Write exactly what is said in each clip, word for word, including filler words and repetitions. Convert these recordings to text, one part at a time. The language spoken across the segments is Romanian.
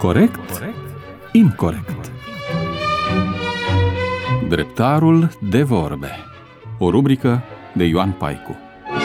Corect? Incorect. Dreptarul de vorbe. O rubrică de Ioan Paicu.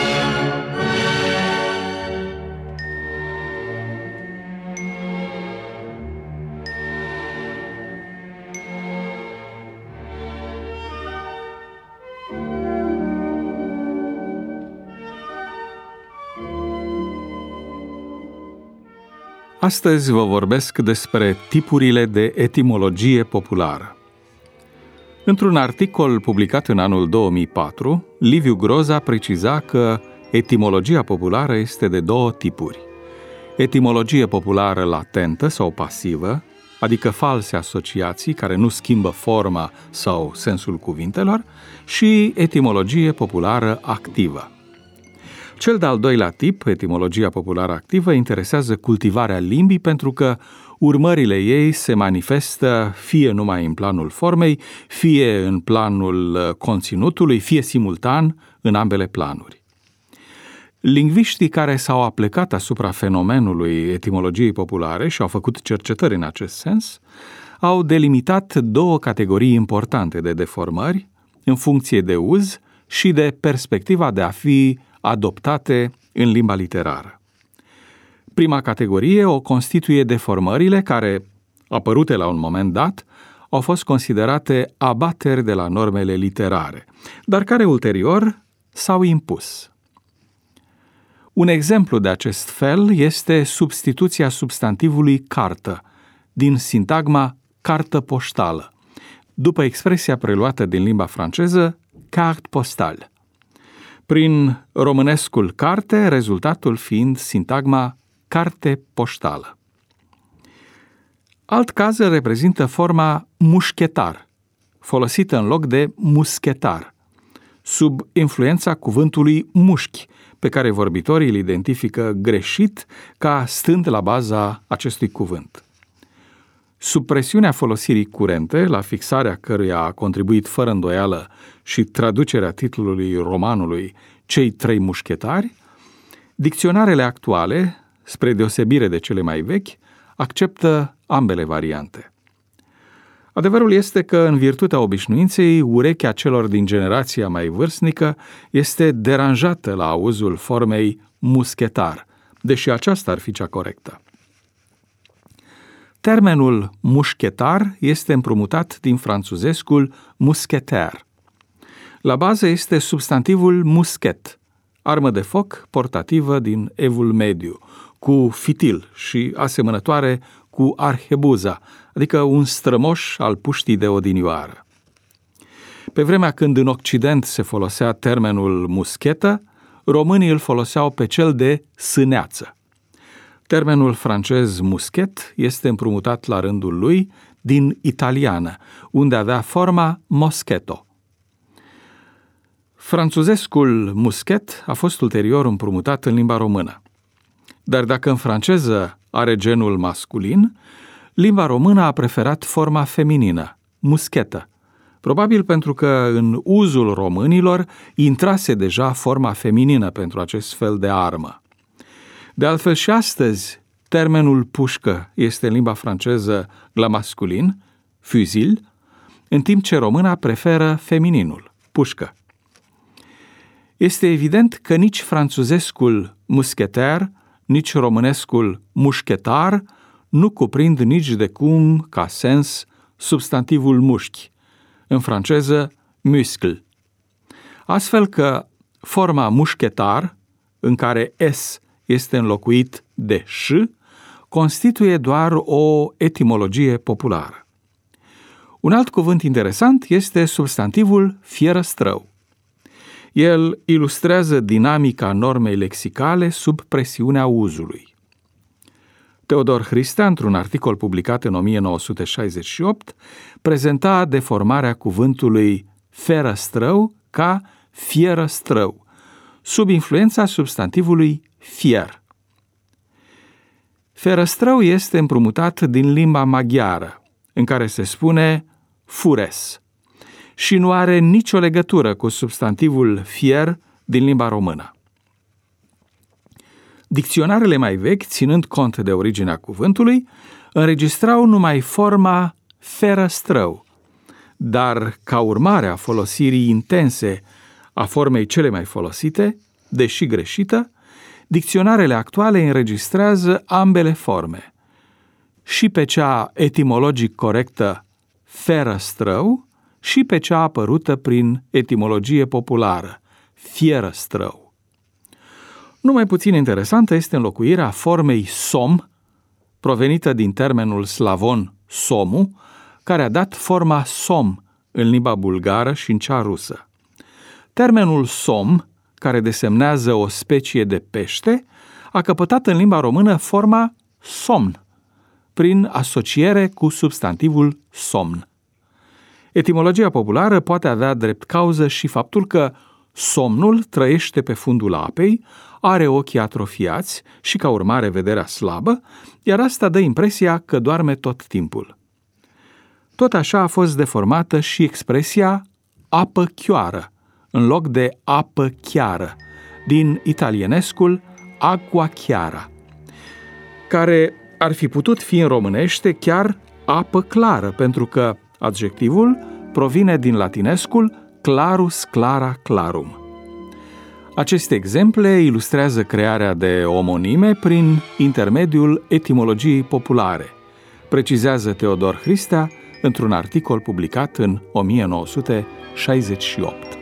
Astăzi vă vorbesc despre tipurile de etimologie populară. Într-un articol publicat în anul două mii patru, Liviu Groza preciza că etimologia populară este de două tipuri. Etimologie populară latentă sau pasivă, adică false asociații care nu schimbă forma sau sensul cuvintelor, și etimologie populară activă. Cel de-al doilea tip, etimologia populară activă, interesează cultivarea limbii pentru că urmările ei se manifestă fie numai în planul formei, fie în planul conținutului, fie simultan în ambele planuri. Lingviștii care s-au aplecat asupra fenomenului etimologiei populare și au făcut cercetări în acest sens, au delimitat două categorii importante de deformări în funcție de uz și de perspectiva de a fi adoptate în limba literară. Prima categorie o constituie deformările care, apărute la un moment dat, au fost considerate abateri de la normele literare, dar care ulterior s-au impus. Un exemplu de acest fel este substituția substantivului cartă din sintagma cartă poștală, după expresia preluată din limba franceză carte postale. Prin românescul carte, rezultatul fiind sintagma carte poștală. Alt caz reprezintă forma mușchetar, folosită în loc de muschetar, sub influența cuvântului mușchi, pe care vorbitorii îl identifică greșit ca stând la baza acestui cuvânt. Sub presiunea folosirii curente, la fixarea căruia a contribuit fără îndoială și traducerea titlului romanului Cei trei mușchetari, dicționarele actuale, spre deosebire de cele mai vechi, acceptă ambele variante. Adevărul este că, în virtutea obișnuinței, urechea celor din generația mai vârstnică este deranjată la auzul formei muschetar, deși aceasta ar fi cea corectă. Termenul mușchetar este împrumutat din franțuzescul musquetaire. La bază este substantivul muschet, armă de foc portativă din Evul Mediu, cu fitil și asemănătoare cu arhebuza, adică un strămoș al puștii de odinioară. Pe vremea când în Occident se folosea termenul muschetă, românii îl foloseau pe cel de sâneață. Termenul francez muschet este împrumutat la rândul lui din italiană, unde avea forma moschetto. Franțuzescul muschet a fost ulterior împrumutat în limba română. Dar dacă în franceză are genul masculin, limba română a preferat forma feminină, muschetă, probabil pentru că în uzul românilor intrase deja forma feminină pentru acest fel de armă. De altfel și astăzi, termenul pușcă este în limba franceză la masculin, fusil, în timp ce româna preferă femininul, pușcă. Este evident că nici franțuzescul muscheter, nici românescul mușchetar nu cuprind nici de cum, ca sens, substantivul mușchi, în franceză muscle. Astfel că forma mușchetar, în care S este înlocuit de ș, constituie doar o etimologie populară. Un alt cuvânt interesant este substantivul fierăstrău. El ilustrează dinamica normei lexicale sub presiunea uzului. Teodor Hristea, într-un articol publicat în o mie nouă sute șaizeci și opt, prezenta deformarea cuvântului ferăstrău ca fierăstrău, sub influența substantivului fier. Ferăstrău este împrumutat din limba maghiară, în care se spune fures, și nu are nicio legătură cu substantivul fier din limba română. Dicționarele mai vechi, ținând cont de originea cuvântului, înregistrau numai forma ferăstrău, dar ca urmare a folosirii intense a formei cele mai folosite, deși greșită, dicționarele actuale înregistrează ambele forme, și pe cea etimologic corectă ferăstrău și pe cea apărută prin etimologie populară, fierăstrău. Numai puțin interesantă este înlocuirea formei som, provenită din termenul slavon somu, care a dat forma som în limba bulgară și în cea rusă. Termenul som, care desemnează o specie de pește, a căpătat în limba română forma somn, prin asociere cu substantivul somn. Etimologia populară poate avea drept cauză și faptul că somnul trăiește pe fundul apei, are ochii atrofiați și ca urmare vederea slabă, iar asta dă impresia că doarme tot timpul. Tot așa a fost deformată și expresia apă chioară, în loc de apă chiară, din italienescul acqua chiara, care ar fi putut fi în românește chiar apă clară, pentru că adjectivul provine din latinescul clarus clara clarum. Aceste exemple ilustrează crearea de omonime prin intermediul etimologiei populare, precizează Teodor Hristea într-un articol publicat în o mie nouă sute șaizeci și opt.